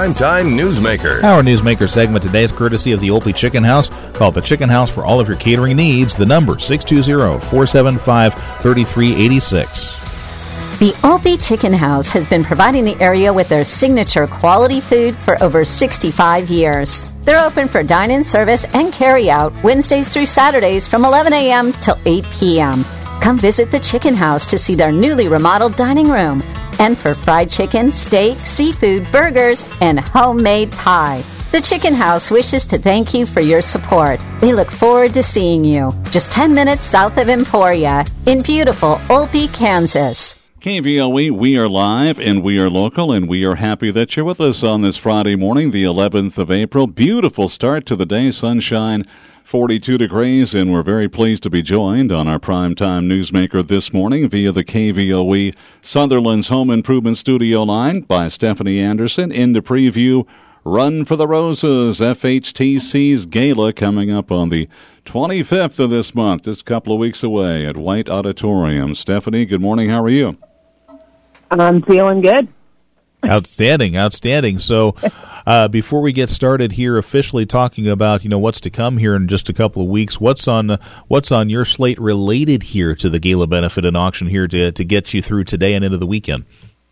Primetime Newsmaker. Our Newsmaker segment today is courtesy of the Olpe Chicken House. Call the Chicken House for all of your catering needs. The number 620-475-3386. The Olpe Chicken House has been providing the area with their signature quality food for over 65 years. They're open for dine-in service and carry-out Wednesdays through Saturdays from 11 a.m. till 8 p.m. Come visit the Chicken House to see their newly remodeled dining room. And for fried chicken, steak, seafood, burgers, and homemade pie. The Chicken House wishes to thank you for your support. They look forward to seeing you just 10 minutes south of Emporia in beautiful Olpe, Kansas. KVOE, we are live and we are local, and we are happy that you're with us on this Friday morning, the 11th of April. Beautiful start to the day, sunshine, 42 degrees, and we're very pleased to be joined on our Primetime Newsmaker this morning via the KVOE Sutherland's Home Improvement Studio line by Stephanie Anderson in the preview. Run for the Roses, FHTC's Gala coming up on the 25th of this month, just a couple of weeks away at White Auditorium. Stephanie, good morning. How are you? I'm feeling good. Outstanding. So before we get started here officially talking about, what's to come here in just a couple of weeks, what's on your slate related here to the Gala Benefit and Auction here to get you through today and into the weekend?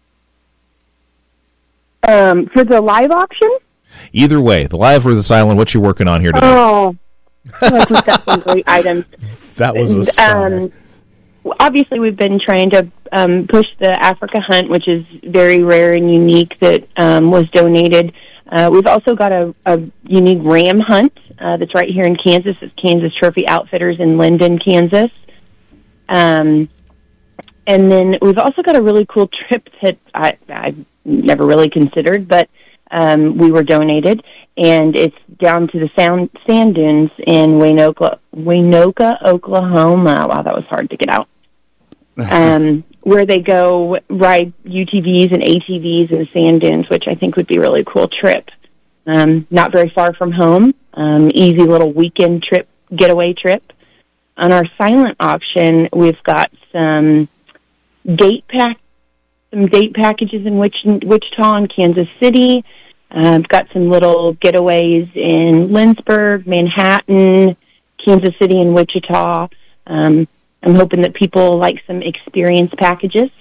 For the live auction? Either way, the live or the silent, what you working on here today? Oh, we've got some great items. That was a sigh. Obviously, we've been trying to push the Africa Hunt, which is very rare and unique, that was donated. We've also got a unique ram hunt that's right here in Kansas. It's Kansas Trophy Outfitters in Linden, Kansas. And then we've also got a really cool trip that I never really considered, but we were donated, and it's down to the sand dunes in Waynoka, Oklahoma. Wow, that was hard to get out. Where they go ride UTVs and ATVs in the sand dunes, which I think would be a really cool trip. Not very far from home, easy little weekend trip, getaway trip. On our silent auction, we've got some date packages in Wichita and Kansas City. I've got some little getaways in Lindsborg, Manhattan, Kansas City, and Wichita. I'm hoping that people like some experience packages.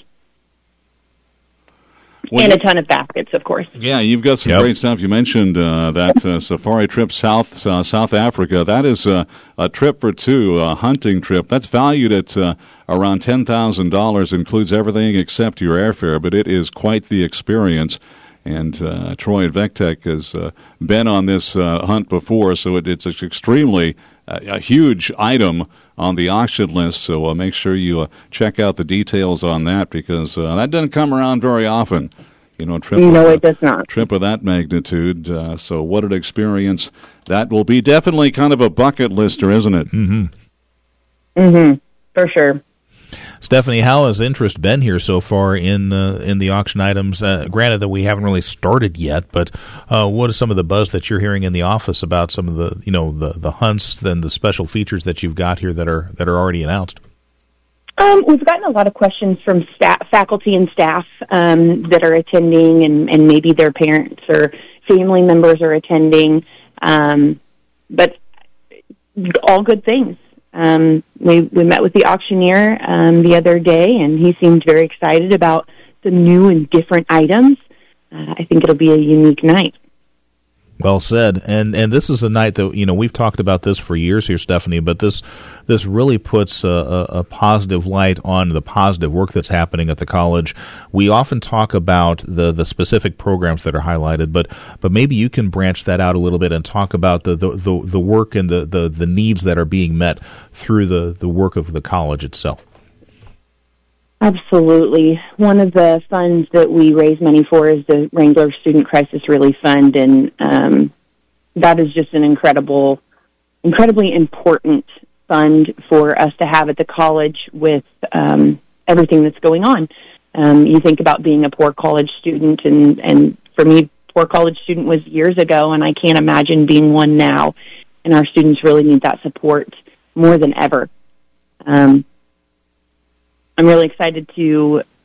And a ton of baskets, of course. Yeah, you've got some great stuff. You mentioned that safari trip South Africa. That is a trip for two, a hunting trip. That's valued at around $10,000. Includes everything except your airfare, but it is quite the experience. And Troy at VecTech has been on this hunt before, so it's extremely a huge item on the auction list. So make sure you check out the details on that, because that doesn't come around very often. It does not. Trip of that magnitude. So what an experience. That will be definitely kind of a bucket lister, isn't it? Mm-hmm. For sure. Stephanie, how has interest been here so far in the auction items? Granted that we haven't really started yet, but what is some of the buzz that you're hearing in the office about some of the hunts and the special features that you've got here that are already announced? We've gotten a lot of questions from faculty and staff that are attending, and maybe their parents or family members are attending, but all good things. We met with the auctioneer the other day, and he seemed very excited about the new and different items. I think it'll be a unique night. Well said. And this is a night that, we've talked about this for years here, Stephanie, but this really puts a positive light on the positive work that's happening at the college. We often talk about the specific programs that are highlighted, but maybe you can branch that out a little bit and talk about the work and the needs that are being met through the work of the college itself. Absolutely. One of the funds that we raise money for is the Wrangler Student Crisis Relief Fund, and that is just an incredibly important fund for us to have at the college with everything that's going on. You think about being a poor college student, and for me, poor college student was years ago, and I can't imagine being one now, and our students really need that support more than ever. I'm really excited to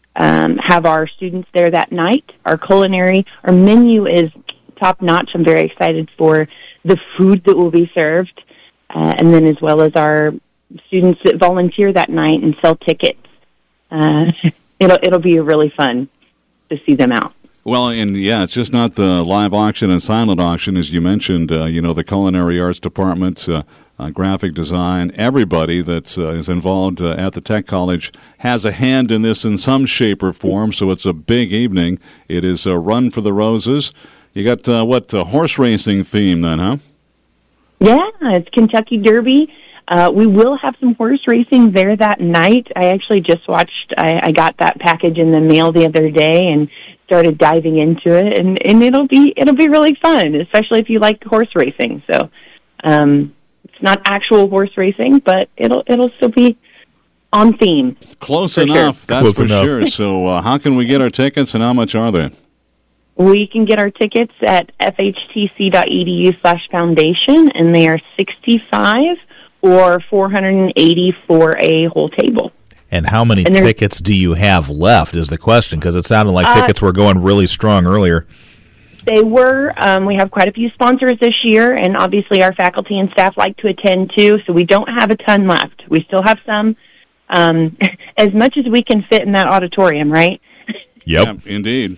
have our students there that night. Our menu is top-notch. I'm very excited for the food that will be served, and then as well as our students that volunteer that night and sell tickets. It'll be really fun to see them out. Well, and it's just not the live auction and silent auction, as you mentioned. The culinary arts department, graphic design, everybody that is involved at the Tech College has a hand in this in some shape or form, so it's a big evening. It is a Run for the Roses. You got, a horse racing theme then, huh? Yeah, it's Kentucky Derby. We will have some horse racing there that night. I actually just watched, I got that package in the mail the other day and started diving into it, and it'll be really fun, especially if you like horse racing. So, it's not actual horse racing, but it'll still be on theme. Close enough, that's for sure. So, how can we get our tickets, and how much are they? We can get our tickets at fhtc.edu/foundation, and they are $65 or $480 for a whole table. And how many tickets do you have left is the question, because it sounded like tickets were going really strong earlier. They were. We have quite a few sponsors this year, and obviously our faculty and staff like to attend too, so we don't have a ton left. We still have some, as much as we can fit in that auditorium, right? Yep. Yeah, indeed.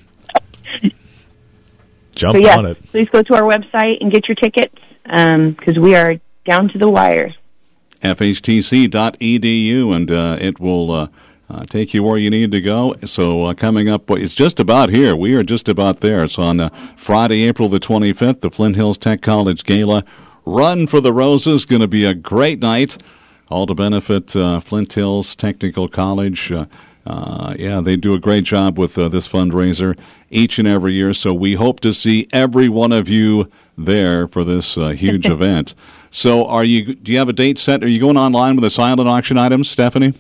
Jump on it. Please go to our website and get your tickets, because we are down to the wire. FHTC.edu, and it will take you where you need to go. So coming up, it's just about here. We are just about there. It's on Friday, April the 25th, the Flint Hills Tech College Gala. Run for the Roses, going to be a great night, all to benefit Flint Hills Technical College. They do a great job with this fundraiser each and every year, so we hope to see every one of you there for this huge event. So do you have a date set? Are you going online with the silent auction items, Stephanie?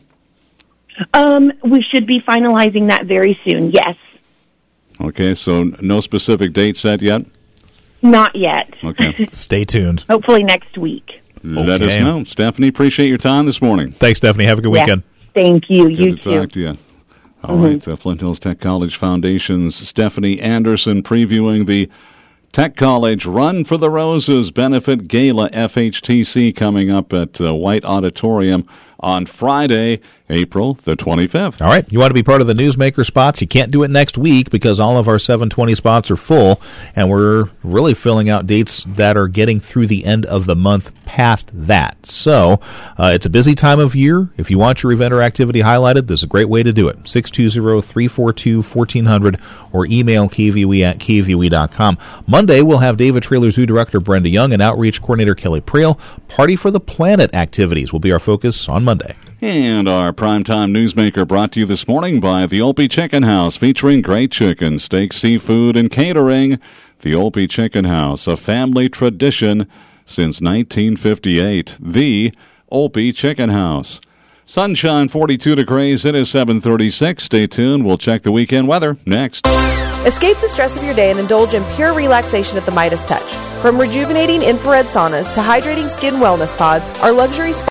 We should be finalizing that very soon, yes. Okay, so no specific date set yet? Not yet. Okay. Stay tuned. Hopefully next week. Let us know. Stephanie, appreciate your time this morning. Thanks, Stephanie. Have a good weekend. Thank you. Good you to too. Talk to you. All right, Flint Hills Tech College Foundation's Stephanie Anderson previewing the Tech College Run for the Roses Benefit Gala FHTC coming up at White Auditorium on Friday, April the 25th. All right. You want to be part of the Newsmaker spots? You can't do it next week because all of our 720 spots are full, and we're really filling out dates that are getting through the end of the month past that. So it's a busy time of year. If you want your event or activity highlighted, this is a great way to do it. 620-342-1400 or email kvoe@kvoe.com. Monday, we'll have David Trailer Zoo Director Brenda Young and Outreach Coordinator Kelly Preel. Party for the Planet activities will be our focus on Monday. And our primetime newsmaker brought to you this morning by the Opie Chicken House, featuring great chicken, steak, seafood, and catering. The Opie Chicken House, a family tradition since 1958. The Opie Chicken House. Sunshine, 42 degrees. It is 7:36. Stay tuned. We'll check the weekend weather next. Escape the stress of your day and indulge in pure relaxation at the Midas Touch. From rejuvenating infrared saunas to hydrating skin wellness pods, our luxury